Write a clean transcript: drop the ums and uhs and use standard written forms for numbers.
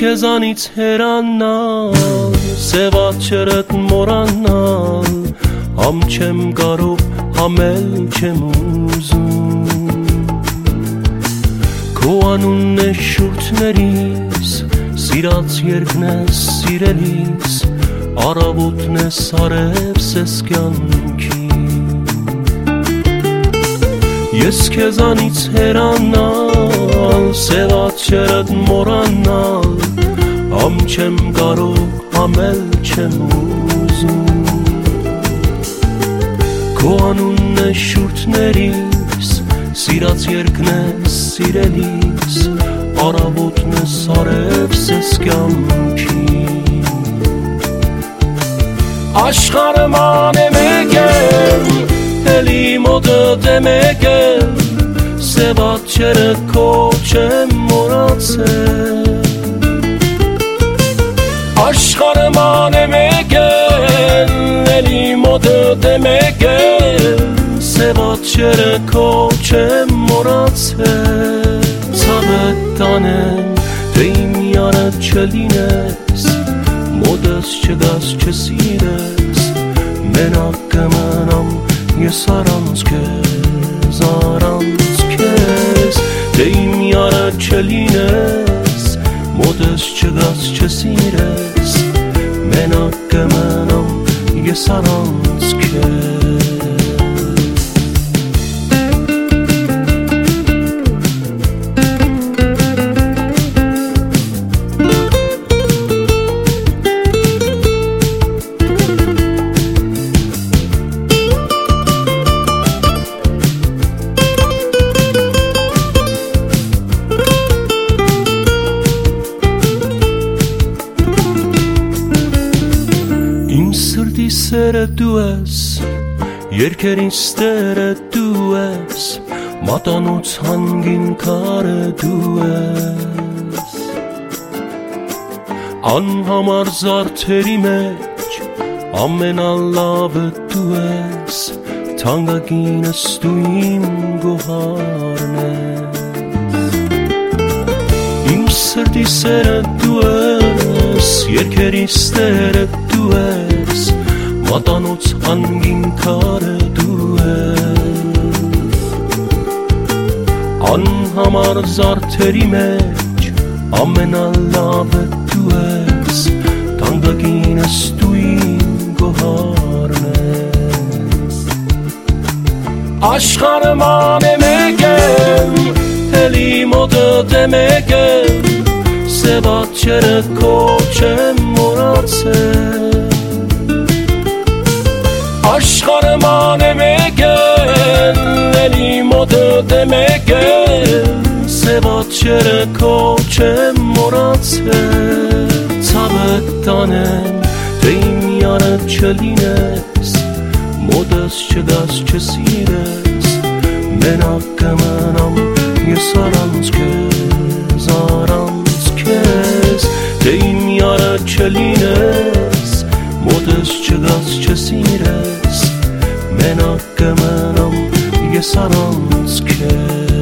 քեզանից հեռանալ, սևած չրդ մորանալ, համ չեմ կարող, համ էլ չեմ ուզում։ Քո անունն է շուրթներիս, սիրած երկն է սիրելիս, առավոտն է սարևս ես կյանքի։ Ես քեզանից հեռանալ, սևած չրդ մորանալ, համ չեմ կարող, համ էլ չեմ ուզում։ Քո անունն է շուրթներիս, սիրած երկն է սիրելիս, առավոտն է սարևս ես կյանքի։ Աշխարհը ման է մեկել, էլի մոտդ է մեկել, սևած չրդ քո չեմ մոռացել։ Աշխարհը ման է մեկել, էլի մոտդ է մեկել, սևած չրդ քո չեմ մոռացել։ Ցավդ տանեմ, թե իմ յանը չլինես, մոտս չգաս չսիրես, մենակ կմնամ ես առանց քեզ, թե իմ յանը չլինես, մոտս չգաս չսիրես, մենակ կմնամ ես առանց քեզ։ Սրտի սերը դու ես, երկերին ստերը դու ես, մատանոց հանգին քարը դու ես։ Անհամար զարդերի մեջ ամենալավը դու ես, թանկագինս դու իմ գոհարն ես։ Իմ սրտի սերը դու ես, երկերին ստերը դու ես, մատանոց հանգին քարը դու ես։ Անհամար զարդերի մեջ ամենալավը դու ես, թանկագինս դու իմ գոհարն ես։ Աշխարհը ման է մեկել, էլի մոտդ է մեկել, սևած չրդ քո չեմ մոռացել։ Աշխարհը ման է մեկել, էլի մոտդ է մեկել, սևած չրդ քո չեմ մոռացել։ Ցավդ տանեմ, թե իմ յանը չլինես, մոտս չգաս չսիրես, մենակ կմնամ ես առանց քեզ, թե իմ յանը չլինես, մոտս չգաս չսիրես, մենակ կմնամ ես առանց քեզ։